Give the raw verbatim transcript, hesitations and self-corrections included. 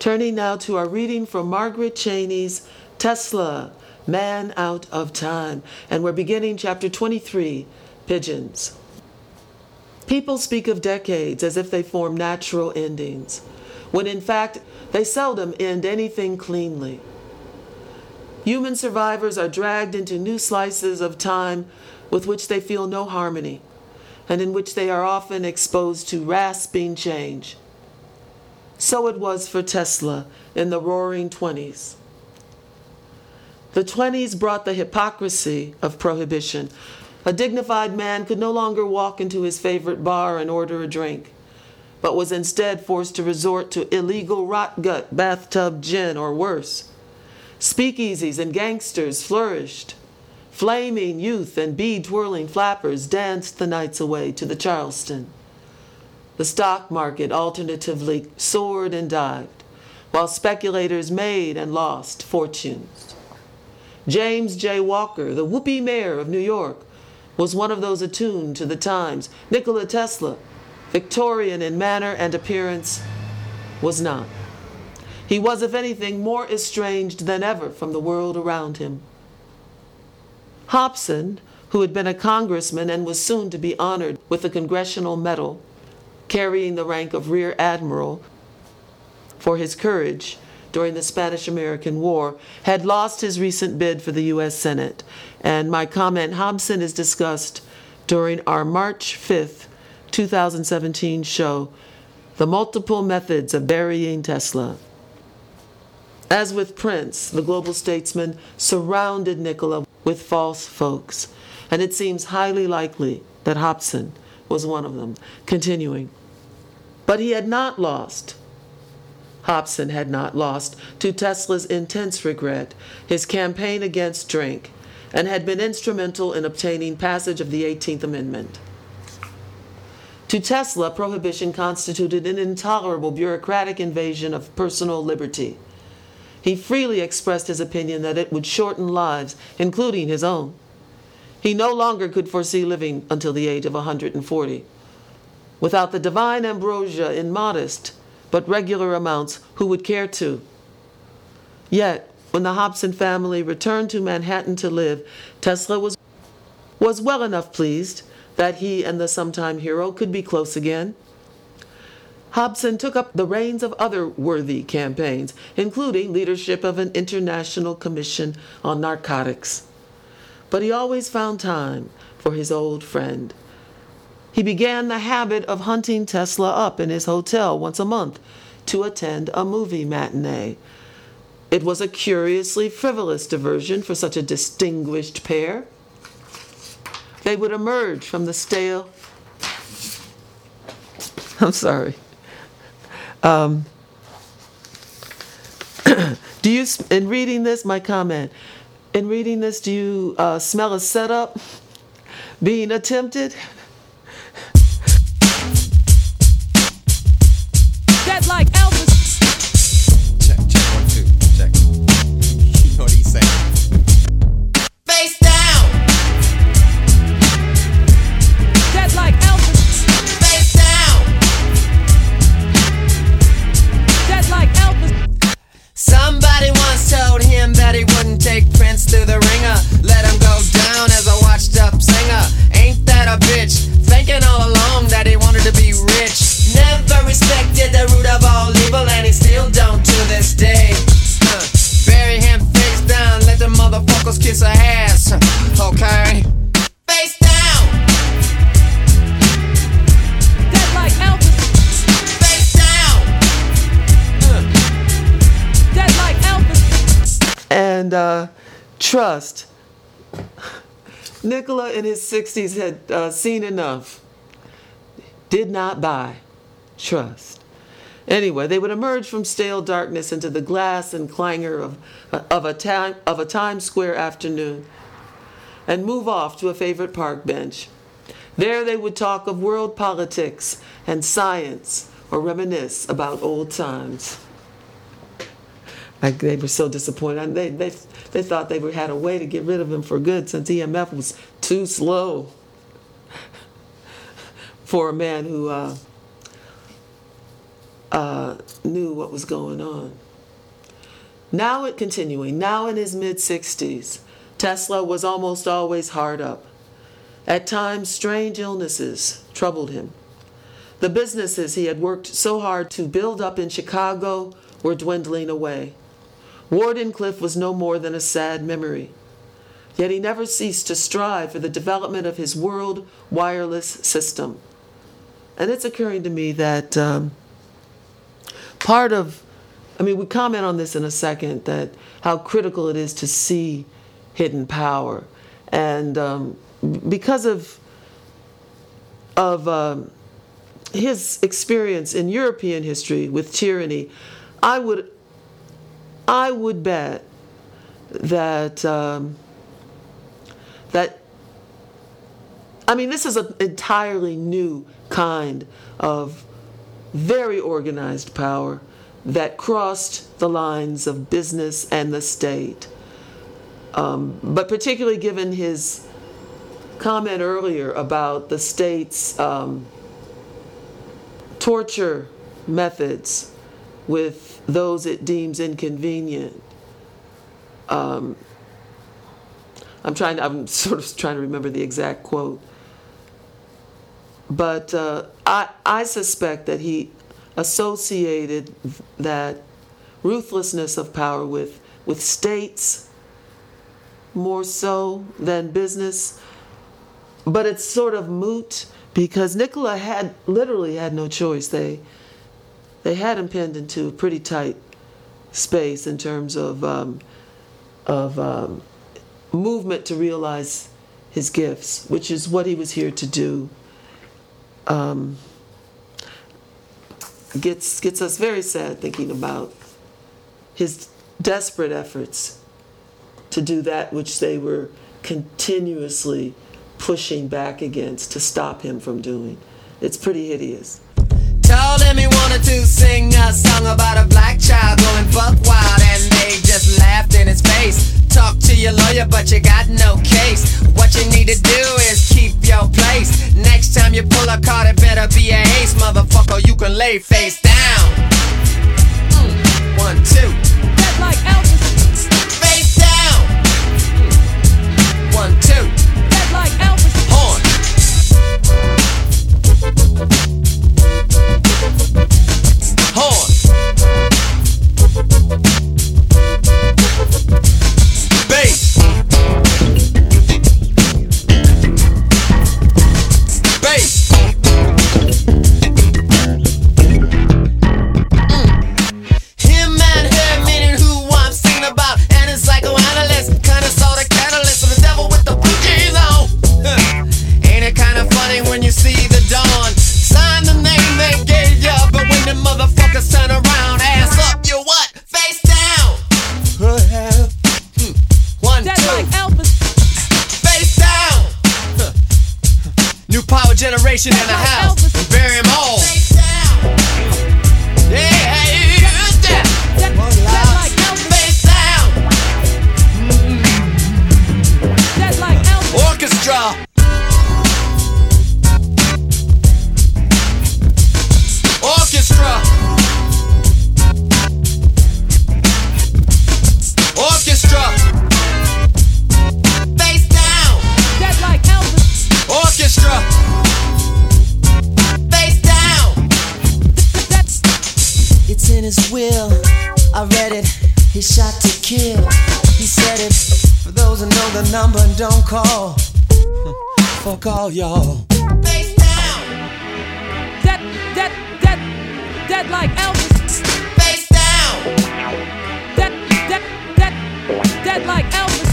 Turning now to our reading from Margaret Cheney's Tesla, Man Out of Time. And we're beginning chapter twenty-three, Pigeons. People speak of decades as if they form natural endings, when in fact they seldom end anything cleanly. Human survivors are dragged into new slices of time with which they feel no harmony, and in which they are often exposed to rasping change. So it was for Tesla in the Roaring Twenties. The twenties brought the hypocrisy of prohibition. A dignified man could no longer walk into his favorite bar and order a drink, but was instead forced to resort to illegal rot-gut bathtub gin or worse. Speakeasies and gangsters flourished. Flaming youth and bead-twirling flappers danced the nights away to the Charleston. The stock market alternatively soared and dived, while speculators made and lost fortunes. James J. Walker, the whoopee mayor of New York, was one of those attuned to the times. Nikola Tesla, Victorian in manner and appearance, was not. He was, if anything, more estranged than ever from the world around him. Hobson, who had been a congressman and was soon to be honored with the Congressional Medal, carrying the rank of Rear Admiral for his courage during the Spanish-American War, had lost his recent bid for the U S Senate. And my comment, Hobson, is discussed during our March fifth, two thousand seventeen show, The Multiple Methods of Burying Tesla. As with Prince, the global statesman surrounded Nikola with false folks, and it seems highly likely that Hobson was one of them. Continuing. But he had not lost. Hobson had not lost to Tesla's intense regret, his campaign against drink, and had been instrumental in obtaining passage of the eighteenth Amendment. To Tesla, prohibition constituted an intolerable bureaucratic invasion of personal liberty. He freely expressed his opinion that it would shorten lives, including his own. He no longer could foresee living until the age of one hundred forty. Without the divine ambrosia in modest but regular amounts, who would care to? Yet, when the Hobson family returned to Manhattan to live, Tesla was, was well enough pleased that he and the sometime hero could be close again. Hobson took up the reins of other worthy campaigns, including leadership of an international commission on narcotics. But he always found time for his old friend. He began the habit of hunting Tesla up in his hotel once a month to attend a movie matinee. It was a curiously frivolous diversion for such a distinguished pair. They would emerge from the stale... I'm sorry. Um, do you, in reading this, my comment, in reading this, do you uh, smell a setup being attempted? Dead like Elvis. Check, check, one, two, check. You know what he's saying. Face down. Dead like Elvis. Face down. Dead like Elvis. Somebody once told him that he wouldn't take Prince through the ringer. Let him go down as a washed up singer. Ain't that a bitch? Thinking all along that he wanted to be rich. Never respected the root of all evil, and he still don't to this day. Uh, bury him face down, let the motherfuckers kiss her ass. Okay? Face down. Dead like Elvis. Face down. Uh. Dead like Elvis. And uh, trust. Nikola in his sixties had uh, seen enough. Did not buy. Trust. Anyway, they would emerge from stale darkness into the glass and clangor of, of, a, time, of a Times Square afternoon and move off to a favorite park bench. There they would talk of world politics and science or reminisce about old times. Like they were so disappointed. They, they, they thought they were, had a way to get rid of him for good since E M F was too slow for a man who... Uh, uh, knew what was going on. Now it continuing, now in his mid-sixties, Tesla was almost always hard up. At times, strange illnesses troubled him. The businesses he had worked so hard to build up in Chicago were dwindling away. Wardenclyffe was no more than a sad memory. Yet he never ceased to strive for the development of his world wireless system. And it's occurring to me that um, part of, I mean, we comment on this in a second, that how critical it is to see hidden power. And um, because of, of um, his experience in European history with tyranny, I would, I would bet that, um, that, I mean, this is an entirely new kind of very organized power that crossed the lines of business and the state. Um, but particularly given his comment earlier about the state's um, torture methods with those it deems inconvenient. Um, I'm trying. I'm sort of trying to remember the exact quote. But uh, I, I suspect that he associated that ruthlessness of power with, with states more so than business. But it's sort of moot because Nikola had literally had no choice. They, they had him pinned into a pretty tight space in terms of, um, of um, movement to realize his gifts, which is what he was here to do. Um, gets gets us very sad thinking about his desperate efforts to do that which they were continuously pushing back against to stop him from doing. It's pretty hideous. Told him he wanted to sing a song about a black child going buck wild, and they just laughed in his face. Talk to your lawyer, but you got no case. What you need to do is keep your place. Next time you pull a card, it better be a ace, motherfucker. You can lay face down. Mm. One, two. Dead like Elvis. Face down. Mm. One, two. Dead like Elvis. Horn. Horn. Bass. Bass. Mm. Him and her, meaning who I'm singing about, and a psychoanalyst, kinda saw the catalyst of the devil with the blue jeans on. Huh. Ain't it kinda funny when you see the dawn? Sign the name they gave ya, but when the motherfuckers turn around, ass up, you what? Face down. Hmm. One, Dead two. like Elvis. Face down. Huh. New power generation in the house. Bury them all. Face down. Yeah, hey, here's that. Dead, dead like Elvis. Face down. Dead like Elvis. Orchestra. Orchestra. Orchestra. Face down. Dead like Elvis. Orchestra. Face down. Dead. It's in his will. I read it. He shot to kill. He said it. For those who know the number and don't call. Fuck all y'all. Face down. Dead, dead, dead, dead like Elvis. Face down. Dead, dead, dead, dead like Elvis.